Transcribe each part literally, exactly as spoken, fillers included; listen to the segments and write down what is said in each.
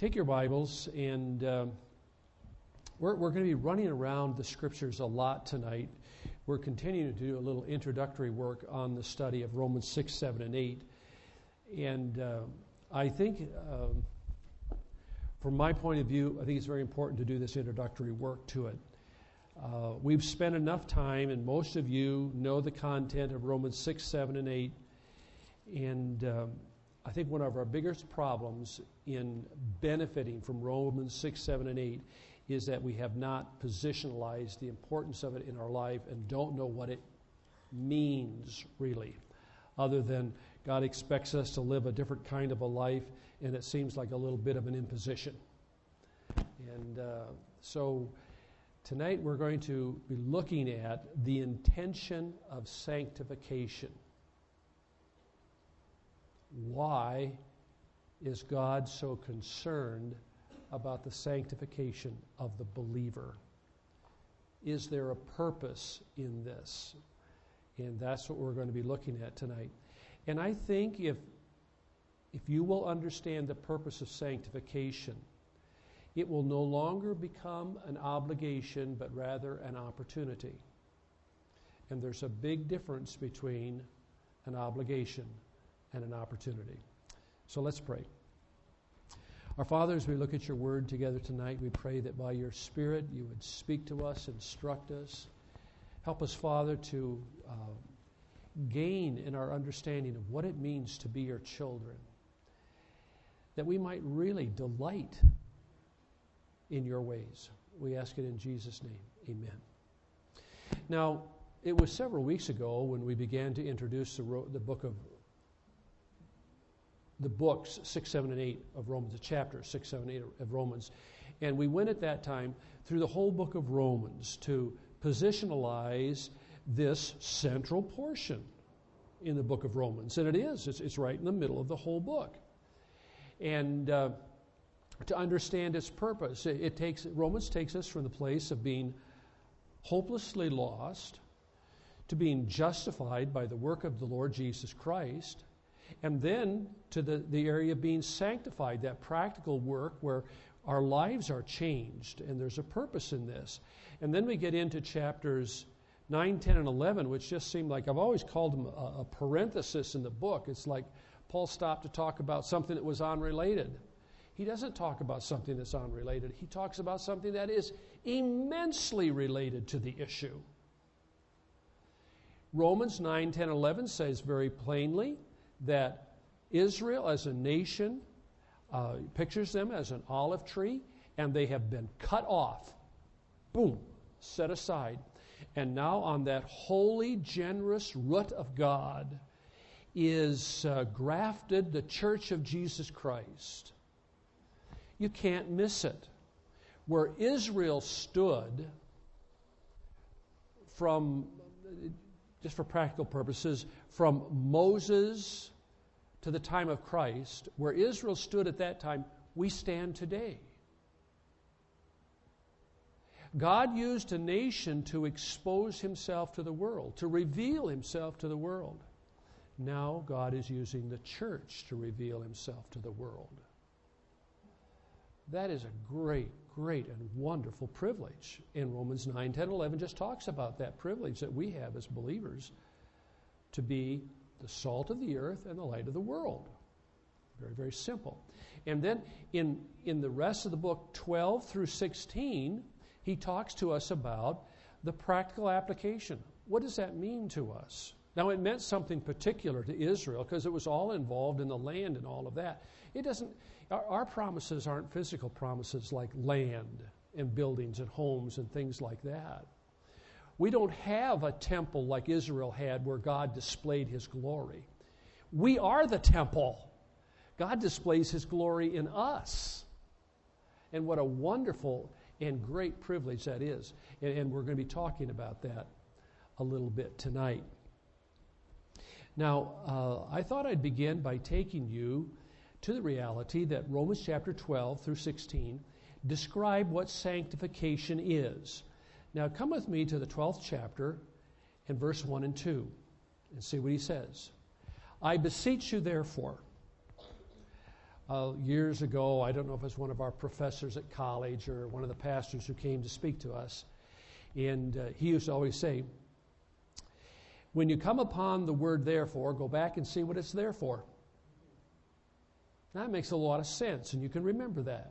Take your Bibles, and um, we're, we're going to be running around the Scriptures a lot tonight. We're continuing to do a little introductory work on the study of Romans six, seven, and eight. And uh, I think, um, from my point of view, I think it's very important to do this introductory work to it. Uh, we've spent enough time, and most of you know the content of Romans six, seven, and eight. And um, I think one of our biggest problems in benefiting from Romans six, seven, and eight is that we have not positionalized the importance of it in our life and don't know what it means, really, other than God expects us to live a different kind of a life, and it seems like a little bit of an imposition. And uh, so tonight we're going to be looking at the intention of sanctification. Why is God so concerned about the sanctification of the believer? Is there a purpose in this? And that's what we're going to be looking at tonight. And I think if, if you will understand the purpose of sanctification, it will no longer become an obligation, but rather an opportunity. And there's a big difference between an obligation and an opportunity. So let's pray. Our Father, as we look at your word together tonight, we pray that by your Spirit you would speak to us, instruct us. Help us, Father, to uh, gain in our understanding of what it means to be your children, that we might really delight in your ways. We ask it in Jesus' name. Amen. Now, it was several weeks ago when we began to introduce the, ro- the book of the books six, seven, and eight of Romans, the chapters six, seven, eight of Romans. And we went at that time through the whole book of Romans to positionalize this central portion in the book of Romans. And it is. It's, it's right in the middle of the whole book. And uh, to understand its purpose, it, it takes Romans takes us from the place of being hopelessly lost to being justified by the work of the Lord Jesus Christ, and then to the, the area of being sanctified, that practical work where our lives are changed, and there's a purpose in this. And then we get into chapters nine, ten, and eleven, which just seem like, I've always called them a, a parenthesis in the book. It's like Paul stopped to talk about something that was unrelated. He doesn't talk about something that's unrelated. He talks about something that is immensely related to the issue. Romans nine, ten, eleven says very plainly that Israel as a nation uh, pictures them as an olive tree, and they have been cut off, boom, set aside. And now on that holy, generous root of God is uh, grafted the church of Jesus Christ. You can't miss it. Where Israel stood from, just for practical purposes, from Moses to the time of Christ, where Israel stood at that time, we stand today. God used a nation to expose himself to the world, to reveal himself to the world. Now God is using the church to reveal himself to the world. That is a great, great and wonderful privilege. And Romans nine, ten, eleven just talks about that privilege that we have as believers to be the salt of the earth and the light of the world. Very, very simple. And then in, in the rest of the book, twelve through sixteen, he talks to us about the practical application. What does that mean to us? Now, it meant something particular to Israel because it was all involved in the land and all of that. It doesn't, our, our promises aren't physical promises like land and buildings and homes and things like that. We don't have a temple like Israel had where God displayed his glory. We are the temple. God displays his glory in us. And what a wonderful and great privilege that is. And, and we're going to be talking about that a little bit tonight. Now, uh, I thought I'd begin by taking you to the reality that Romans chapter twelve through sixteen describe what sanctification is. Now, come with me to the twelfth chapter and verse one and two and see what he says. I beseech you, therefore, Uh, years ago, I don't know if it was one of our professors at college or one of the pastors who came to speak to us, and uh, he used to always say, when you come upon the word therefore, go back and see what it's there for. That makes a lot of sense, and you can remember that.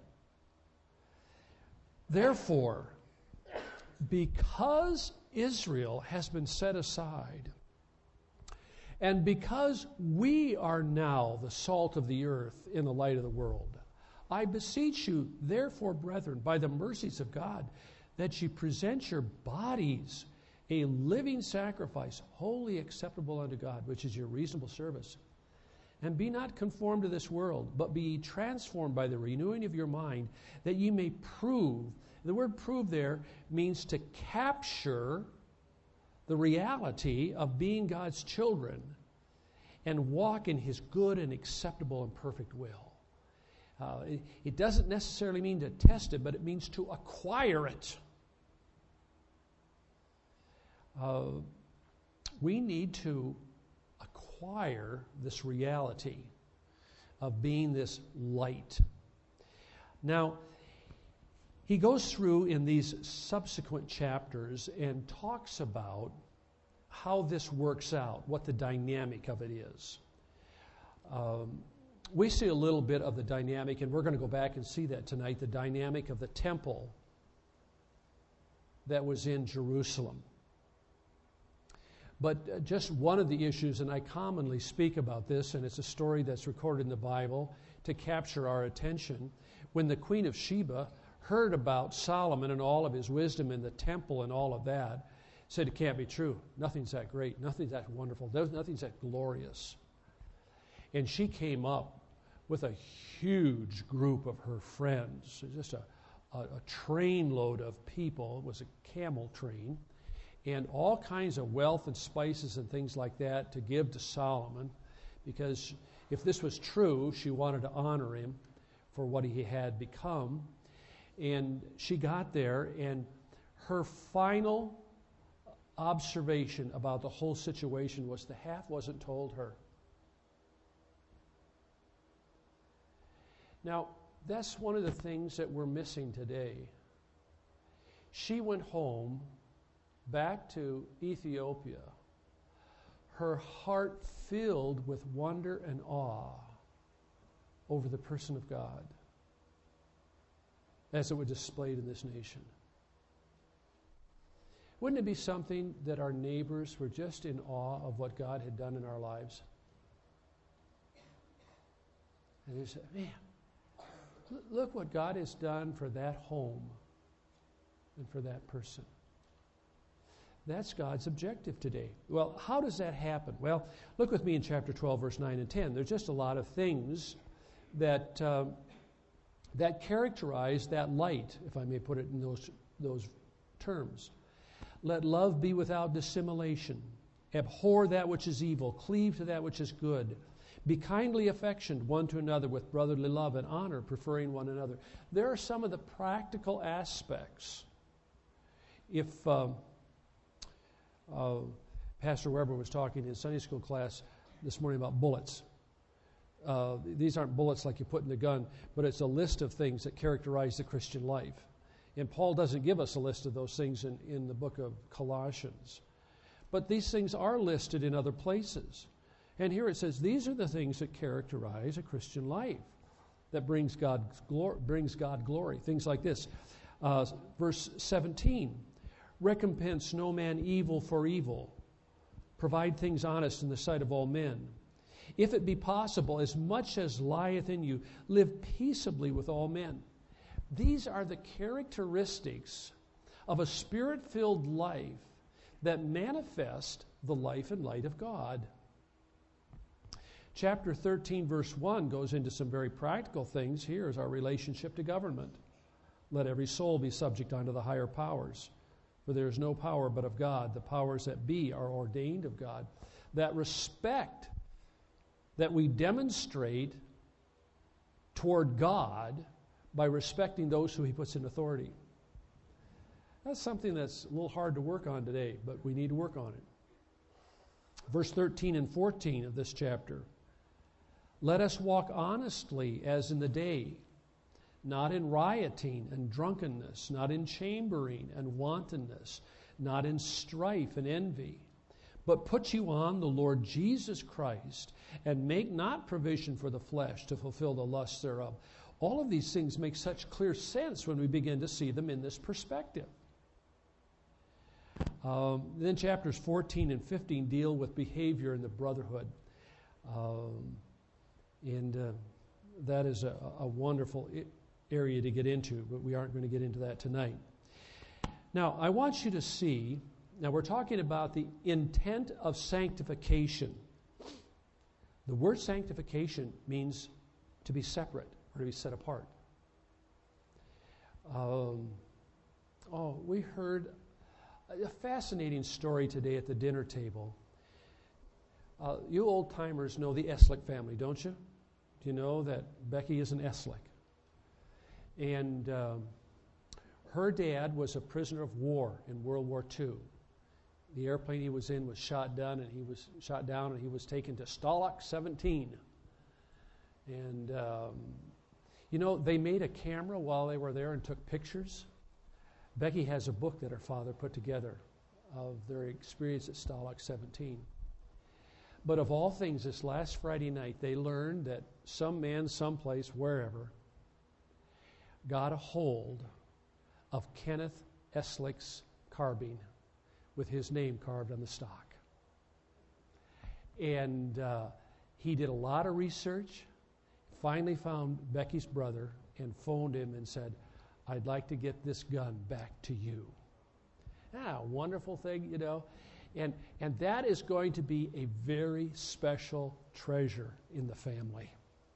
Therefore, because Israel has been set aside, and because we are now the salt of the earth in the light of the world, I beseech you, therefore, brethren, by the mercies of God, that ye present your bodies a living sacrifice, wholly acceptable unto God, which is your reasonable service. And be not conformed to this world, but be ye transformed by the renewing of your mind, that ye may prove. The word prove there means to capture the reality of being God's children and walk in His good and acceptable and perfect will. Uh, it, it doesn't necessarily mean to test it, but it means to acquire it. Uh, we need to acquire this reality of being this light. Now, he goes through in these subsequent chapters and talks about how this works out, what the dynamic of it is. Um, we see a little bit of the dynamic, and we're going to go back and see that tonight, the dynamic of the temple that was in Jerusalem. But uh, just one of the issues, and I commonly speak about this, and it's a story that's recorded in the Bible to capture our attention, when the Queen of Sheba heard about Solomon and all of his wisdom in the temple and all of that, said it can't be true. Nothing's that great. Nothing's that wonderful. Nothing's that glorious. And she came up with a huge group of her friends, just a, a, a train load of people. It was a camel train, and all kinds of wealth and spices and things like that to give to Solomon, because if this was true, she wanted to honor him for what he had become. And she got there, and her final observation about the whole situation was the half wasn't told her. Now, that's one of the things that we're missing today. She went home, back to Ethiopia, her heart filled with wonder and awe over the person of God, as it was displayed in this nation. Wouldn't it be something that our neighbors were just in awe of what God had done in our lives? And they said, man, look what God has done for that home and for that person. That's God's objective today. Well, how does that happen? Well, look with me in chapter twelve, verse nine and ten. There's just a lot of things that uh, that characterize that light, if I may put it in those those terms. Let love be without dissimulation. Abhor that which is evil. Cleave to that which is good. Be kindly affectioned one to another with brotherly love and honor, preferring one another. There are some of the practical aspects. If uh, uh, Pastor Weber was talking in Sunday school class this morning about bullets. Uh, these aren't bullets like you put in the gun, but it's a list of things that characterize the Christian life. And Paul doesn't give us a list of those things in, in the book of Colossians. But these things are listed in other places. And here it says, these are the things that characterize a Christian life, that brings God, glor- brings God glory. Things like this. Uh, verse seventeen, recompense no man evil for evil. Provide things honest in the sight of all men. If it be possible, as much as lieth in you, live peaceably with all men. These are the characteristics of a spirit-filled life that manifest the life and light of God. Chapter thirteen, verse one goes into some very practical things. Here is our relationship to government. Let every soul be subject unto the higher powers, for there is no power but of God. The powers that be are ordained of God. That respect that we demonstrate toward God by respecting those who He puts in authority. That's something that's a little hard to work on today, but we need to work on it. Verse thirteen and fourteen of this chapter. Let us walk honestly as in the day, not in rioting and drunkenness, not in chambering and wantonness, not in strife and envy. But put you on the Lord Jesus Christ, and make not provision for the flesh to fulfill the lusts thereof. All of these things make such clear sense when we begin to see them in this perspective. Um, then chapters fourteen and fifteen deal with behavior in the brotherhood. Um, and uh, that is a, a wonderful I- area to get into, but we aren't going to get into that tonight. Now, I want you to see, now we're talking about the intent of sanctification. The word sanctification means to be separate or to be set apart. Um, oh, we heard a fascinating story today at the dinner table. Uh, you old-timers know the Eslick family, don't you? Do you know that Becky is an Eslick? And um, her dad was a prisoner of war in World War Two. The airplane he was in was shot down, and he was shot down, and he was taken to Stalag seventeen. And um, you know, they made a camera while they were there and took pictures. Becky has a book that her father put together of their experience at Stalag seventeen. But of all things, this last Friday night, they learned that some man, someplace, wherever, got a hold of Kenneth Eslick's carbine with his name carved on the stock. And uh, he did a lot of research, finally found Becky's brother and phoned him and said, I'd like to get this gun back to you. Ah, wonderful thing, you know. And, and that is going to be a very special treasure in the family.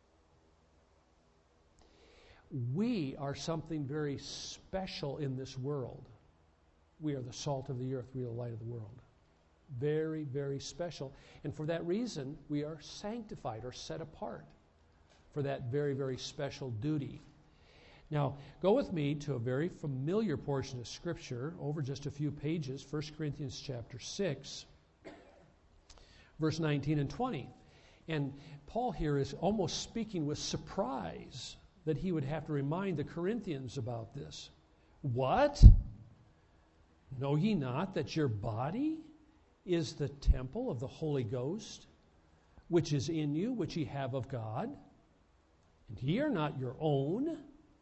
We are something very special in this world. We are the salt of the earth. We are the light of the world. Very, very special. And for that reason, we are sanctified or set apart for that very, very special duty. Now, go with me to a very familiar portion of Scripture over just a few pages, First Corinthians chapter six, verse nineteen and twenty. And Paul here is almost speaking with surprise that he would have to remind the Corinthians about this. What? Know ye not that your body is the temple of the Holy Ghost, which is in you, which ye have of God? And ye are not your own.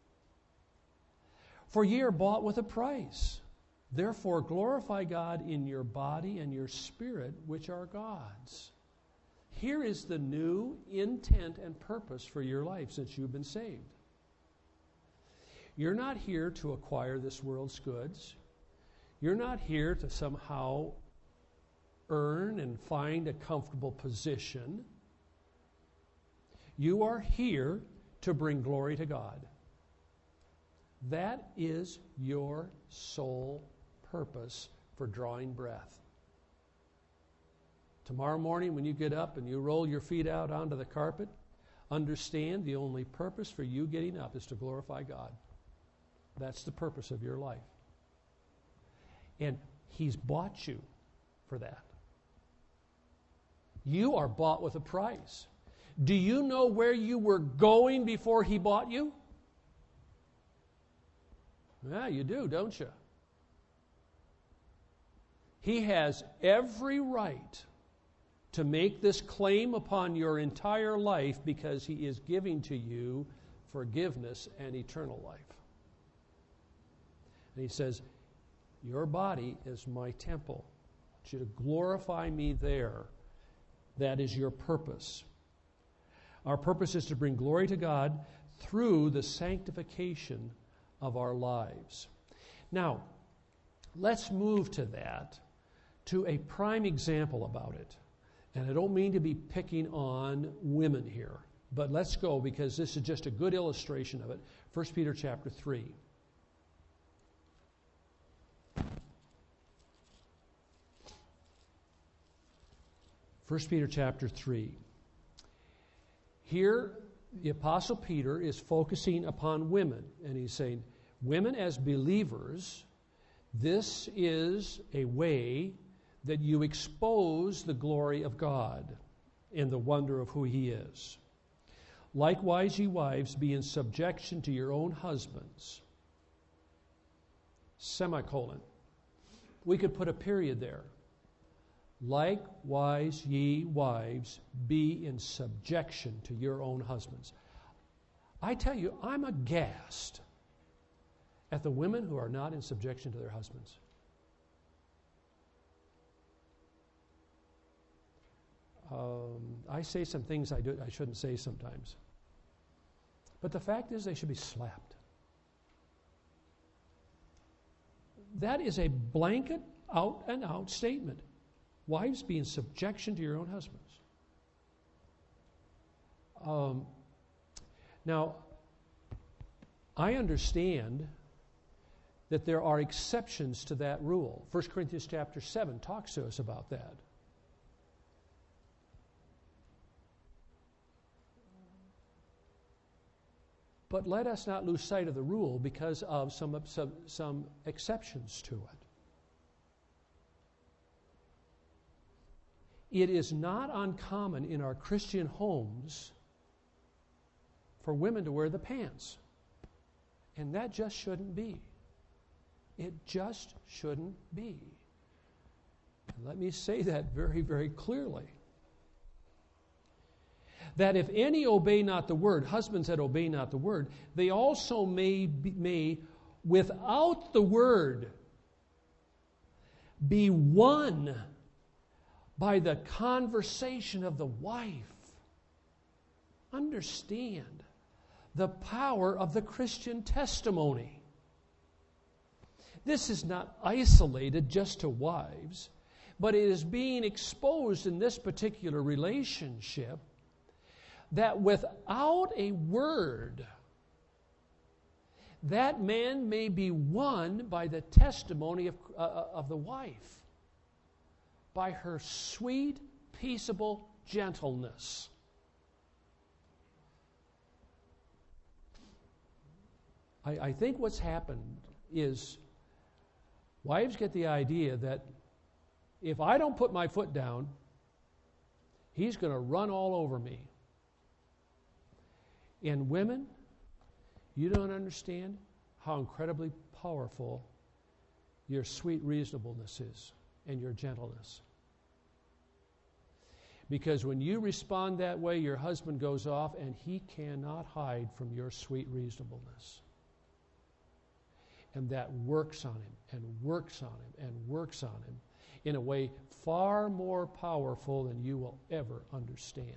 For ye are bought with a price. Therefore glorify God in your body and your spirit, which are God's. Here is the new intent and purpose for your life since you've been saved. You're not here to acquire this world's goods. You're not here to somehow earn and find a comfortable position. You are here to bring glory to God. That is your sole purpose for drawing breath. Tomorrow morning when you get up and you roll your feet out onto the carpet, understand the only purpose for you getting up is to glorify God. That's the purpose of your life. And He's bought you for that. You are bought with a price. Do you know where you were going before He bought you? Yeah, you do, don't you? He has every right to make this claim upon your entire life because He is giving to you forgiveness and eternal life. And He says, your body is my temple. I want you to glorify me there. That is your purpose. Our purpose is to bring glory to God through the sanctification of our lives. Now, let's move to that, to a prime example about it. And I don't mean to be picking on women here, but let's go because this is just a good illustration of it. First Peter chapter three. First Peter chapter three. Here, the Apostle Peter is focusing upon women, and he's saying, women as believers, this is a way that you expose the glory of God and the wonder of who He is. Likewise, ye wives, be in subjection to your own husbands. Semicolon. We could put a period there. Likewise, ye wives, be in subjection to your own husbands. I tell you, I'm aghast at the women who are not in subjection to their husbands. Um, I say some things I, do, I shouldn't say sometimes. But the fact is, they should be slapped. That is a blanket, out and out statement. Wives, be in subjection to your own husbands. Um, now, I understand that there are exceptions to that rule. First Corinthians chapter seven talks to us about that. But let us not lose sight of the rule because of some, some, some exceptions to it. It is not uncommon in our Christian homes for women to wear the pants. And that just shouldn't be. It just shouldn't be. And let me say that very, very clearly. That if any obey not the word, husbands that obey not the word, they also may, be, may without the word, be won by the conversation of the wife. Understand the power of the Christian testimony. This is not isolated just to wives, but it is being exposed in this particular relationship that without a word, that man may be won by the testimony of, uh, of the wife, by her sweet, peaceable gentleness. I, I think what's happened is wives get the idea that if I don't put my foot down, he's going to run all over me. And women, you don't understand how incredibly powerful your sweet reasonableness is and your gentleness. Because when you respond that way, your husband goes off and he cannot hide from your sweet reasonableness. And that works on him and works on him and works on him in a way far more powerful than you will ever understand.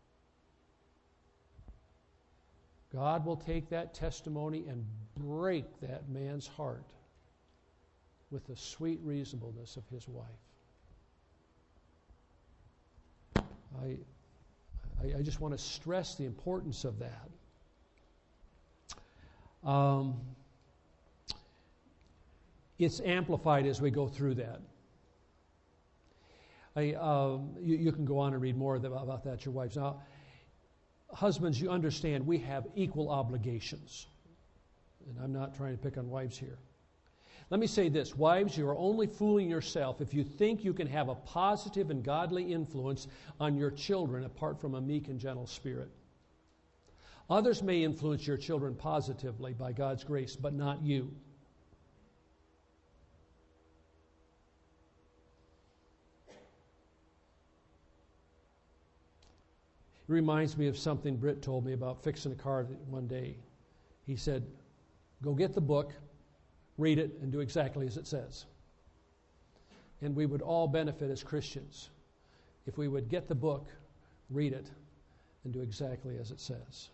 God will take that testimony and break that man's heart with the sweet reasonableness of his wife. I, I, I just want to stress the importance of that. Um, it's amplified as we go through that. I, um, you, you can go on and read more about that, your wives. Now, husbands, you understand we have equal obligations. And I'm not trying to pick on wives here. Let me say this. Wives, you are only fooling yourself if you think you can have a positive and godly influence on your children apart from a meek and gentle spirit. Others may influence your children positively by God's grace, but not you. It reminds me of something Britt told me about fixing a car one day. He said, go get the book, read it, and do exactly as it says. And we would all benefit as Christians if we would get the book, read it, and do exactly as it says.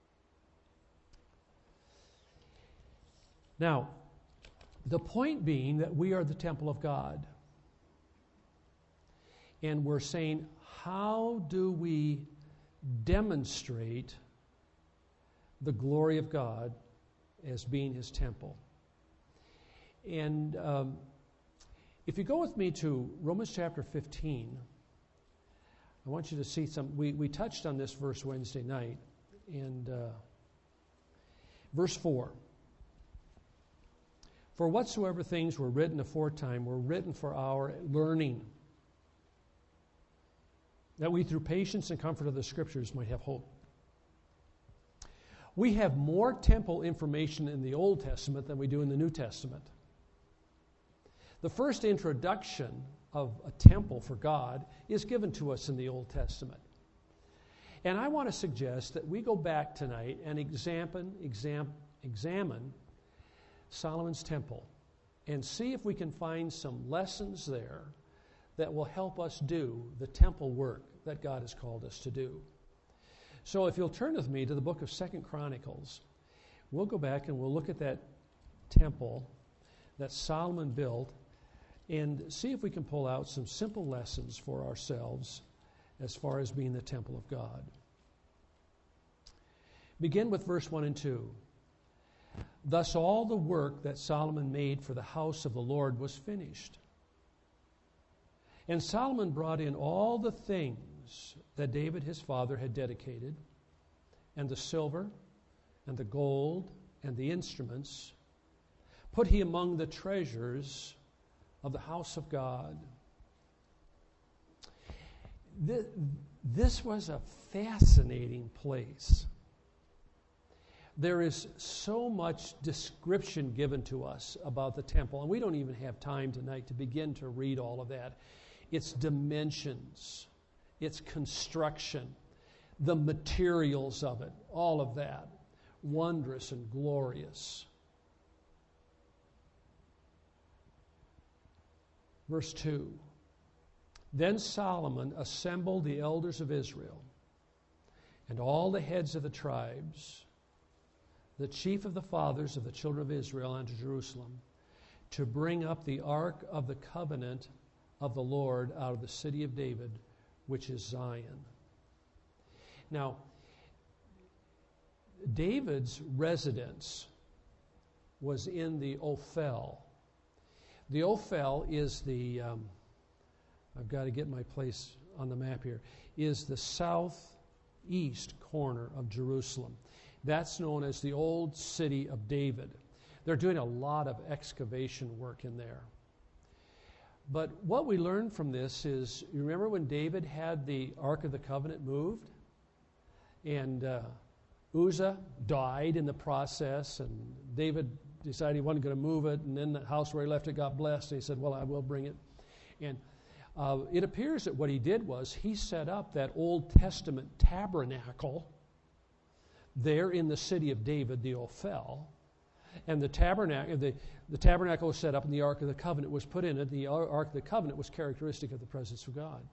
Now, the point being that we are the temple of God. And we're saying, how do we demonstrate the glory of God as being His temple? And um, if you go with me to Romans chapter fifteen, I want you to see some. We, we touched on this verse Wednesday night, and uh, verse four. For whatsoever things were written aforetime were written for our learning, that we through patience and comfort of the Scriptures might have hope. We have more temple information in the Old Testament than we do in the New Testament. The first introduction of a temple for God is given to us in the Old Testament. And I want to suggest that we go back tonight and examine, exam, examine Solomon's temple and see if we can find some lessons there that will help us do the temple work that God has called us to do. So if you'll turn with me to the book of Second Chronicles, we'll go back and we'll look at that temple that Solomon built and see if we can pull out some simple lessons for ourselves as far as being the temple of God. Begin with verse one and two. Thus all the work that Solomon made for the house of the Lord was finished. And Solomon brought in all the things that David his father had dedicated, and the silver, and the gold, and the instruments, put he among the treasures of the house of God. This was a fascinating place. There is so much description given to us about the temple, and we don't even have time tonight to begin to read all of that. Its dimensions, its construction, the materials of it, all of that, wondrous and glorious. Verse two, then Solomon assembled the elders of Israel and all the heads of the tribes, the chief of the fathers of the children of Israel unto Jerusalem, to bring up the ark of the covenant of the Lord out of the city of David, which is Zion. Now, David's residence was in the Ophel. The Ophel is the, um, I've got to get my place on the map here, is the southeast corner of Jerusalem. That's known as the Old City of David. They're doing a lot of excavation work in there. But what we learn from this is, you remember when David had the Ark of the Covenant moved? And uh, Uzzah died in the process, and David decided he wasn't going to move it, and then the house where he left it got blessed, and he said, well, I will bring it. And uh, it appears that what he did was he set up that Old Testament tabernacle there in the city of David, the Ophel. And the tabernacle, the, the tabernacle was set up, and the Ark of the Covenant was put in it. The Ark of the Covenant was characteristic of the presence of God.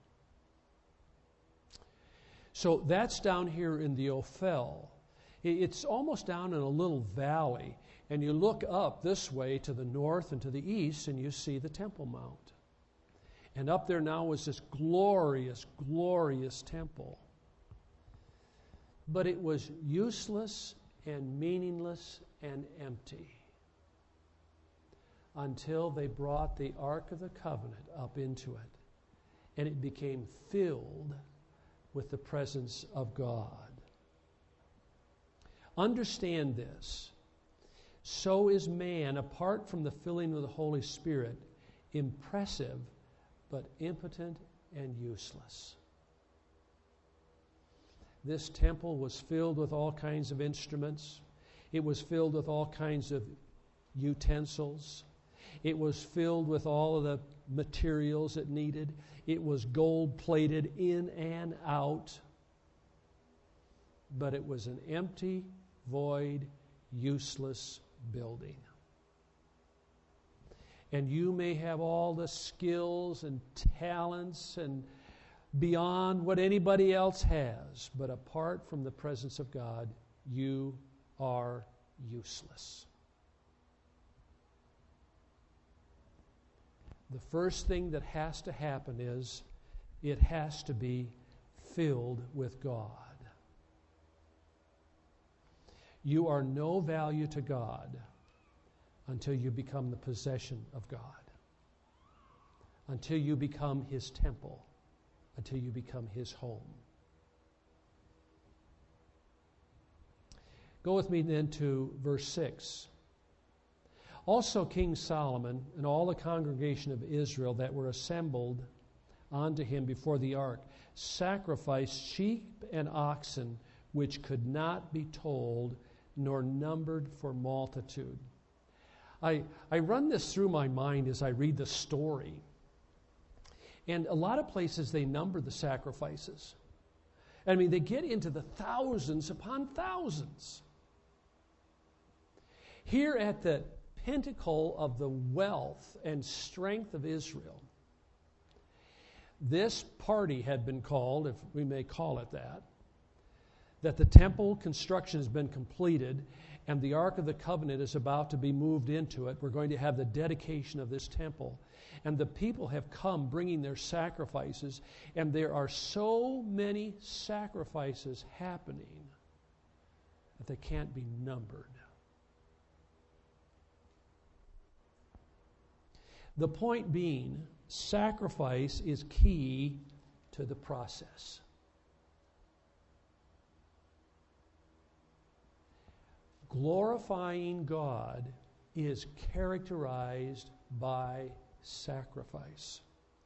So that's down here in the Ophel. It's almost down in a little valley, and you look up this way to the north and to the east, and you see the Temple Mount. And up there now was this glorious, glorious temple. But it was useless and meaningless and empty until they brought the Ark of the Covenant up into it, and it became filled with the presence of God. Understand this. So is man, apart from the filling of the Holy Spirit, impressive but impotent and useless. This temple was filled with all kinds of instruments. It was filled with all kinds of utensils. It was filled with all of the materials it needed. It was gold-plated in and out. But it was an empty, void, useless building. And you may have all the skills and talents and beyond what anybody else has, but apart from the presence of God, you are useless. The first thing that has to happen is it has to be filled with God. You are no value to God until you become the possession of God, until you become His temple, until you become His home. Go with me then to verse six. Also King Solomon and all the congregation of Israel that were assembled unto him before the ark sacrificed sheep and oxen which could not be told nor numbered for multitude. I, I run this through my mind as I read the story. And a lot of places they number the sacrifices. I mean, they get into the thousands upon thousands. Here at the pinnacle of the wealth and strength of Israel, this party had been called, if we may call it that, that the temple construction has been completed and the Ark of the Covenant is about to be moved into it. We're going to have the dedication of this temple. And the people have come bringing their sacrifices, and there are so many sacrifices happening that they can't be numbered. The point being, sacrifice is key to the process. Glorifying God is characterized by sacrifice.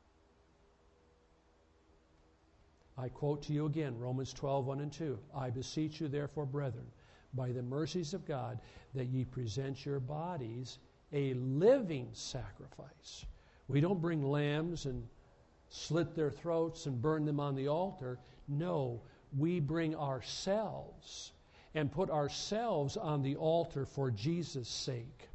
I quote to you again, Romans twelve, one and two. I beseech you, therefore, brethren, by the mercies of God, that ye present your bodies a living sacrifice. We don't bring lambs and slit their throats and burn them on the altar. No, we bring ourselves and put ourselves on the altar for Jesus' sake.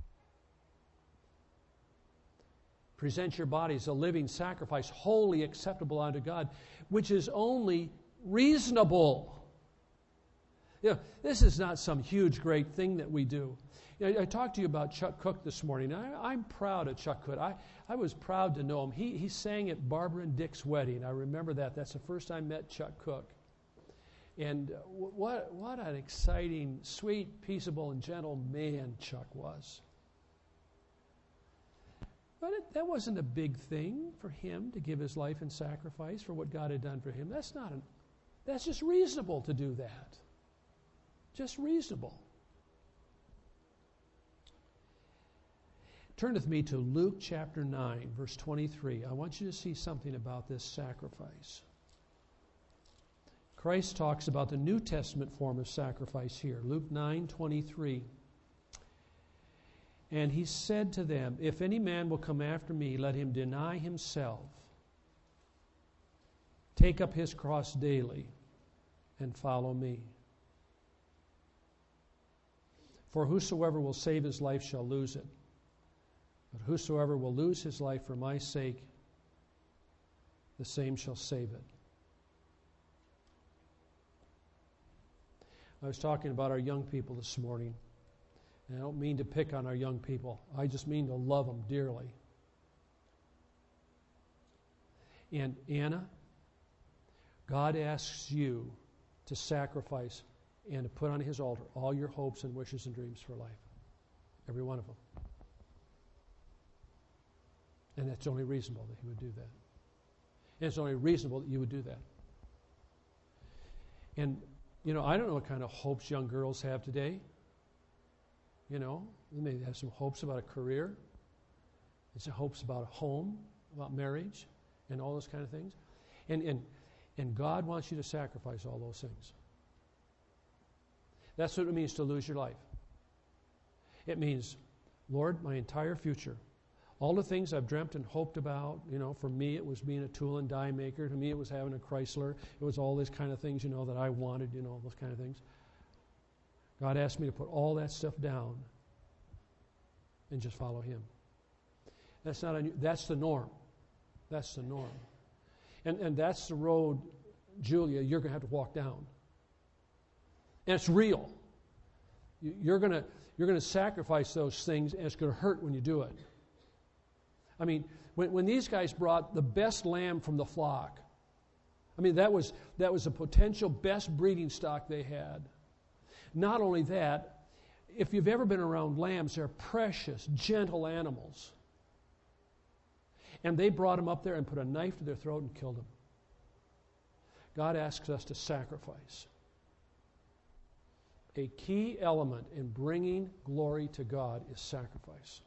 Present your bodies a living sacrifice, wholly acceptable unto God, which is only reasonable. You know, this is not some huge, great thing that we do. You know, I talked to you about Chuck Cook this morning. I, I'm proud of Chuck Cook. I, I was proud to know him. He, he sang at Barbara and Dick's wedding. I remember that. That's the first time I met Chuck Cook. And what, what an exciting, sweet, peaceable, and gentle man Chuck was. But it, that wasn't a big thing for him to give his life in sacrifice for what God had done for him. That's not an, that's just reasonable to do that. Just reasonable. Turn with me to Luke chapter nine, verse twenty-three. I want you to see something about this sacrifice. Christ talks about the New Testament form of sacrifice here. Luke nine, twenty-three. And he said to them, if any man will come after me, let him deny himself, take up his cross daily, and follow me. For whosoever will save his life shall lose it. But whosoever will lose his life for my sake, the same shall save it. I was talking about our young people this morning. And I don't mean to pick on our young people. I just mean to love them dearly. And Anna, God asks you to sacrifice and to put on His altar all your hopes and wishes and dreams for life. Every one of them. And it's only reasonable that He would do that. And it's only reasonable that you would do that. And, you know, I don't know what kind of hopes young girls have today. You know, they may have some hopes about a career. It's hopes about a home, about marriage, and all those kind of things. And, and, and God wants you to sacrifice all those things. That's what it means to lose your life. It means, Lord, my entire future, all the things I've dreamt and hoped about, you know, for me it was being a tool and die maker. To me it was having a Chrysler. It was all these kind of things, you know, that I wanted, you know, those kind of things. God asked me to put all that stuff down and just follow Him. That's not a, that's the norm. That's the norm. And and that's the road, Julia, you're going to have to walk down. And it's real. You, you're going to you're going to sacrifice those things, and it's going to hurt when you do it. I mean, when when these guys brought the best lamb from the flock, I mean that was that was a potential best breeding stock they had. Not only that, if you've ever been around lambs, they're precious, gentle animals. And they brought them up there and put a knife to their throat and killed them. God asks us to sacrifice. A key element in bringing glory to God is sacrifice.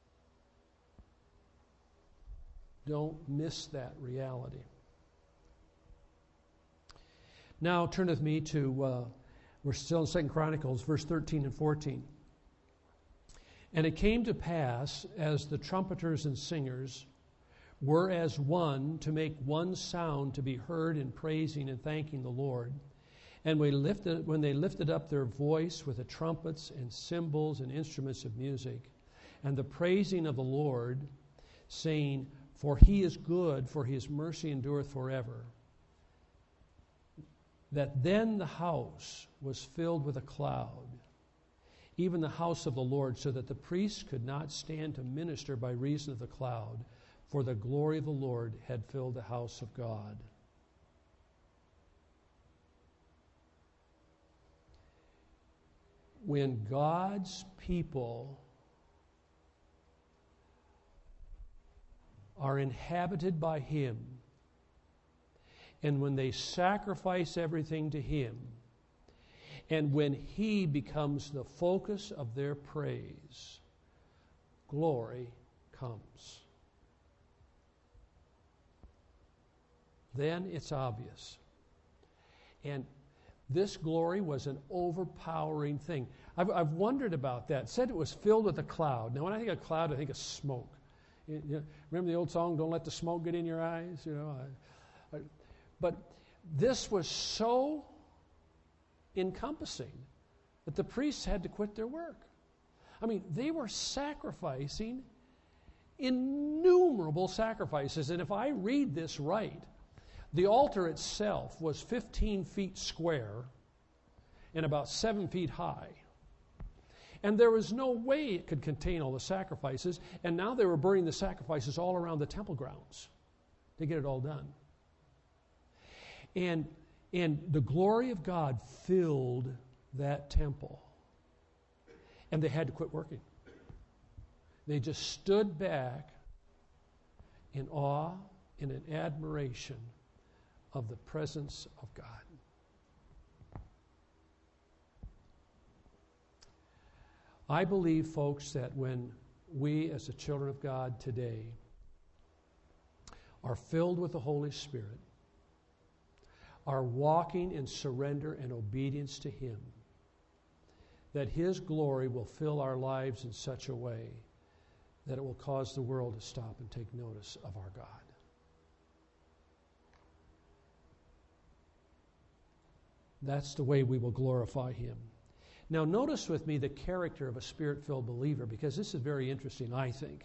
Don't miss that reality. Now turn with me to Uh, We're still in Second Chronicles, verse thirteen and fourteen. And it came to pass, as the trumpeters and singers were as one to make one sound to be heard in praising and thanking the Lord, and we lifted, when they lifted up their voice with the trumpets and cymbals and instruments of music, and the praising of the Lord, saying, For he is good, for his mercy endureth forever, that then the house was filled with a cloud, even the house of the Lord, so that the priests could not stand to minister by reason of the cloud, for the glory of the Lord had filled the house of God. When God's people are inhabited by Him, and when they sacrifice everything to Him, and when He becomes the focus of their praise, glory comes. Then it's obvious. And this glory was an overpowering thing. I've, I've wondered about that. It said it was filled with a cloud. Now, when I think of cloud, I think of smoke. You know, remember the old song, "Don't let the smoke get in your eyes"? You know, I, I, but this was so encompassing that the priests had to quit their work. I mean, they were sacrificing innumerable sacrifices. And if I read this right, the altar itself was fifteen feet square and about seven feet high. And there was no way it could contain all the sacrifices. And now they were burning the sacrifices all around the temple grounds to get it all done. And, and the glory of God filled that temple. And they had to quit working. They just stood back in awe and in admiration of the presence of God. I believe, folks, that when we as the children of God today are filled with the Holy Spirit, are walking in surrender and obedience to Him, that His glory will fill our lives in such a way that it will cause the world to stop and take notice of our God. That's the way we will glorify Him. Now, notice with me the character of a Spirit-filled believer, because this is very interesting, I think.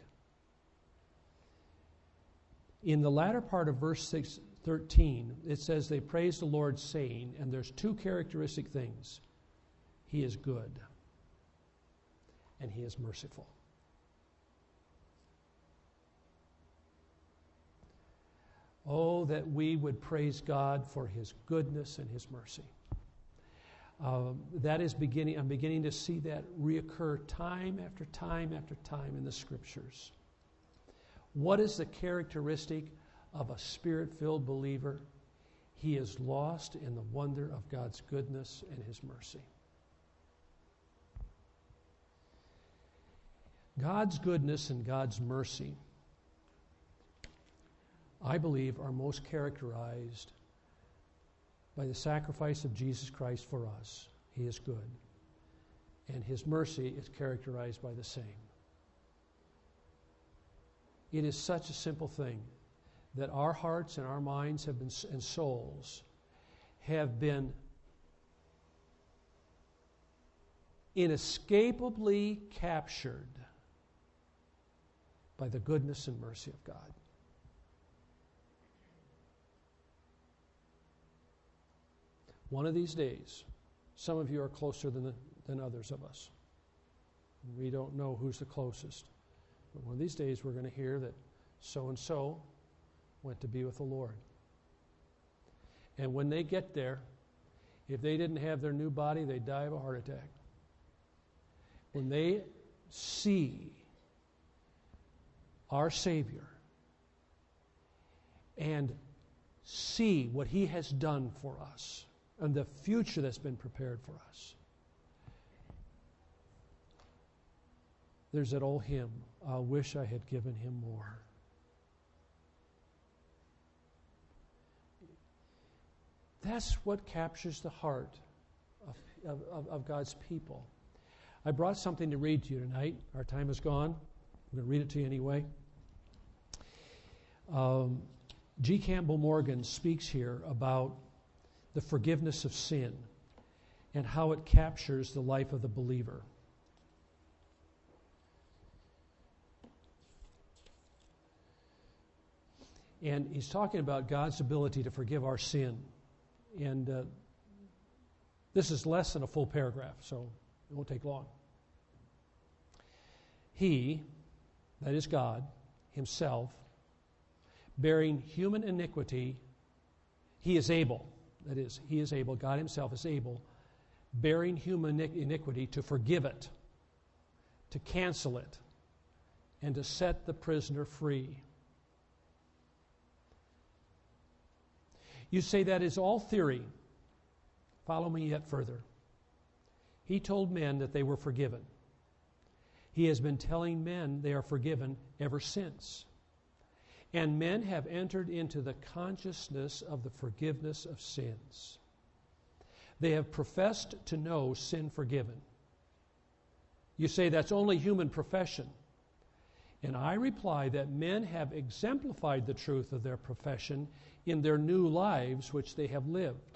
In the latter part of verse six, thirteen, it says they praise the Lord, saying, and there's two characteristic things. He is good, and He is merciful. Oh, that we would praise God for His goodness and His mercy. Um, that is beginning, I'm beginning to see that reoccur time after time after time in the Scriptures. What is the characteristic of a Spirit-filled believer? He is lost in the wonder of God's goodness and His mercy. God's goodness and God's mercy, I believe, are most characterized by the sacrifice of Jesus Christ for us. He is good. And His mercy is characterized by the same. It is such a simple thing that our hearts and our minds have been, and souls have been inescapably captured by the goodness and mercy of God. One of these days, some of you are closer than, the, than others of us. We don't know who's the closest. But one of these days, we're going to hear that so-and-so went to be with the Lord. And when they get there, if they didn't have their new body, they'd die of a heart attack. When they see our Savior and see what He has done for us, and the future that's been prepared for us. There's that old hymn, I wish I had given Him more. That's what captures the heart of, of, of, of God's people. I brought something to read to you tonight. Our time is gone. I'm going to read it to you anyway. Um, G. Campbell Morgan speaks here about the forgiveness of sin and how it captures the life of the believer. And he's talking about God's ability to forgive our sin. And uh, this is less than a full paragraph, so it won't take long. He, that is God, himself, bearing human iniquity, he is able, that is, he is able, God himself is able, bearing human iniquity to forgive it, to cancel it, and to set the prisoner free. You say that is all theory. Follow me yet further. He told men that they were forgiven. He has been telling men they are forgiven ever since. And men have entered into the consciousness of the forgiveness of sins. They have professed to know sin forgiven. You say that's only human profession. And I reply that men have exemplified the truth of their profession in their new lives which they have lived.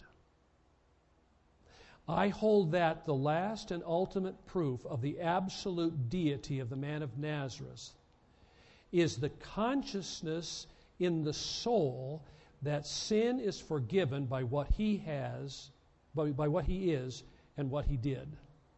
I hold that the last and ultimate proof of the absolute deity of the man of Nazareth is the consciousness in the soul that sin is forgiven by what he has, by, by what he is and what he did.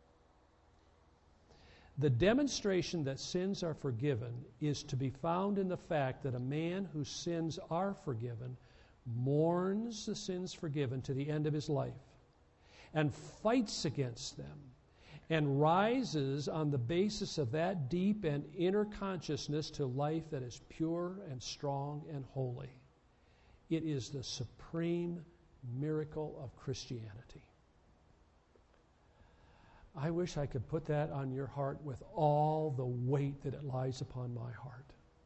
The demonstration that sins are forgiven is to be found in the fact that a man whose sins are forgiven mourns the sins forgiven to the end of his life and fights against them and rises on the basis of that deep and inner consciousness to life that is pure and strong and holy. It is the supreme miracle of Christianity. I wish I could put that on your heart with all the weight that it lies upon my heart.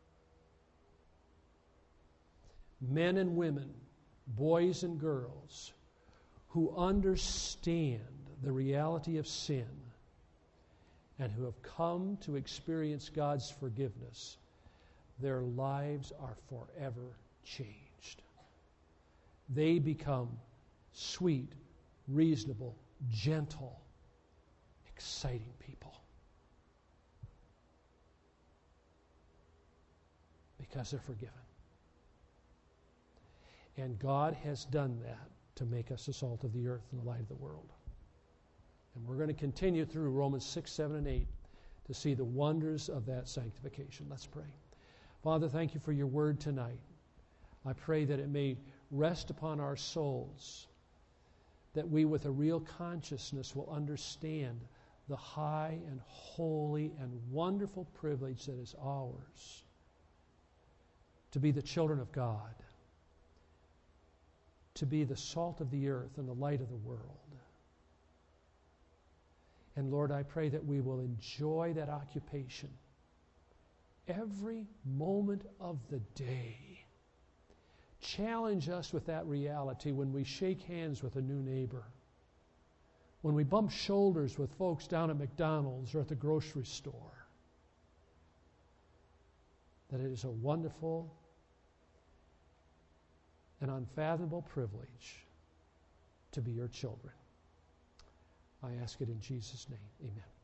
Men and women, boys and girls, who understand the reality of sin and who have come to experience God's forgiveness, their lives are forever changed. They become sweet, reasonable, gentle, exciting people. Because they're forgiven. And God has done that to make us the salt of the earth and the light of the world. And we're going to continue through Romans six, seven, and eight to see the wonders of that sanctification. Let's pray. Father, thank you for your word tonight. I pray that it may rest upon our souls, that we with a real consciousness will understand the high and holy and wonderful privilege that is ours to be the children of God, to be the salt of the earth and the light of the world. And Lord, I pray that we will enjoy that occupation every moment of the day. Challenge us with that reality when we shake hands with a new neighbor, when we bump shoulders with folks down at McDonald's or at the grocery store, that it is a wonderful and unfathomable privilege to be your children. I ask it in Jesus' name. Amen.